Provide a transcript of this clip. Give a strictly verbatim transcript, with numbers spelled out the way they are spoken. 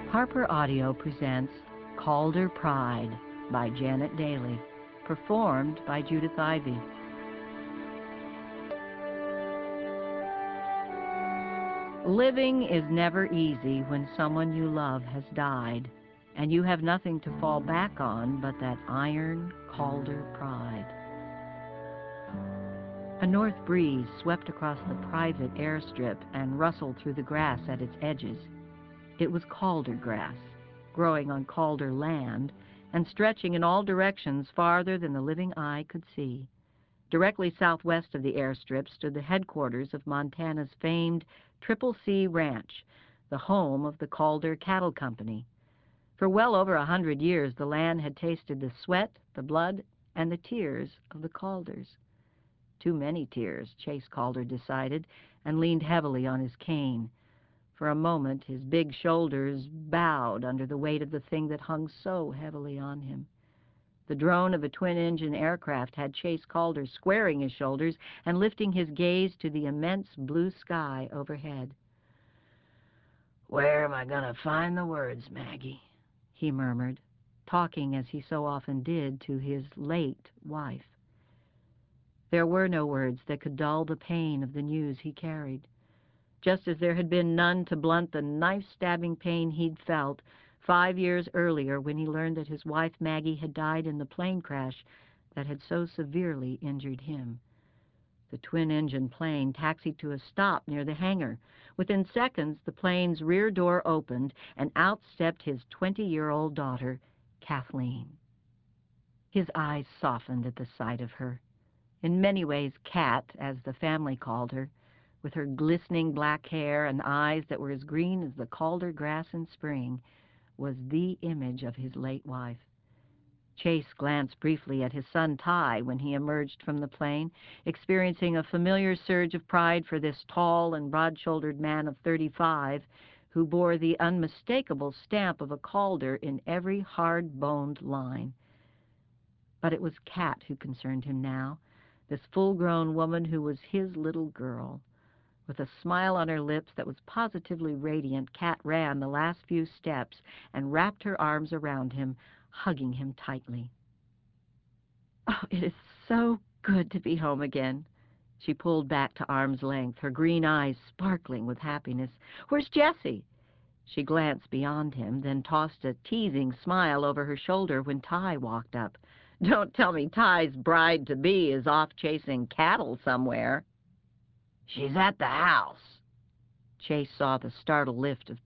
Harper Audio presents Calder Pride by Janet Daly, performed by Judith Ivey. Living is never easy when someone you love has died, and you have nothing to fall back on but that iron Calder pride. A north breeze swept across the private airstrip and rustled through the grass at its edges. It was Calder grass, growing on Calder land and stretching in all directions farther than the living eye could see. Directly southwest of the airstrip stood the headquarters of Montana's famed Triple C Ranch, the home of the Calder Cattle Company. For well over a hundred years, the land had tasted the sweat, the blood, and the tears of the Calders. Too many tears, Chase Calder decided, and leaned heavily on his cane. For a moment, his big shoulders bowed under the weight of the thing that hung so heavily on him. The drone of a twin-engine aircraft had Chase Calder squaring his shoulders and lifting his gaze to the immense blue sky overhead. "Where am I going to find the words, Maggie?" he murmured, talking as he so often did to his late wife. There were no words that could dull the pain of the news he carried, just as there had been none to blunt the knife-stabbing pain he'd felt five years earlier when he learned that his wife Maggie had died in the plane crash that had so severely injured him. The twin-engine plane taxied to a stop near the hangar. Within seconds, the plane's rear door opened, and out stepped his twenty-year-old daughter, Kathleen. His eyes softened at the sight of her. In many ways, Kat, as the family called her, with her glistening black hair and eyes that were as green as the Calder grass in spring, was the image of his late wife. Chase glanced briefly at his son Ty when he emerged from the plane, experiencing a familiar surge of pride for this tall and broad-shouldered man of thirty-five who bore the unmistakable stamp of a Calder in every hard-boned line. But it was Kat who concerned him now, this full-grown woman who was his little girl. With a smile on her lips that was positively radiant, Kat ran the last few steps and wrapped her arms around him, hugging him tightly. "Oh, it is so good to be home again." She pulled back to arm's length, her green eyes sparkling with happiness. "Where's Jessie?" She glanced beyond him, then tossed a teasing smile over her shoulder when Ty walked up. "Don't tell me Ty's bride-to-be is off chasing cattle somewhere." "She's at the house." Chase saw the startled lift of